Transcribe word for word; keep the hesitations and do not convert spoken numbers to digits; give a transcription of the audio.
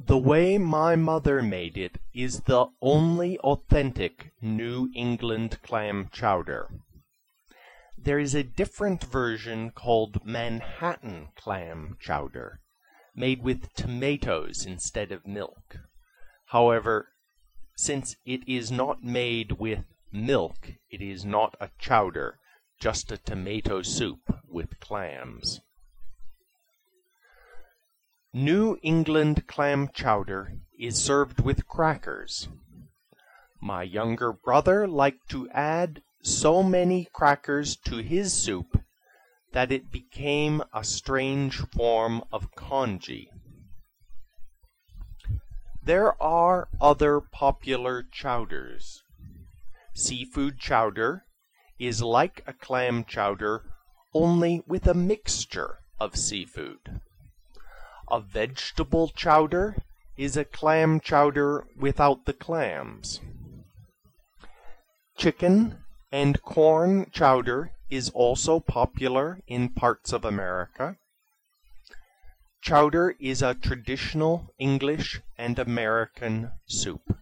The way my mother made it is the only authentic New England clam chowder. There is a different version called Manhattan clam chowder, made with tomatoes instead of milk. However, since it is not made with milk, it is not a chowder, just a tomato soup with clams. New England clam chowder is served with crackers. My younger brother liked to add so many crackers to his soup that it became a strange form of congee. There are other popular chowders. Seafood chowder is like a clam chowder, only with a mixture of seafood. A vegetable chowder is a clam chowder without the clams. Chicken and corn chowder is also popular in parts of America. Chowder is a traditional English and American soup.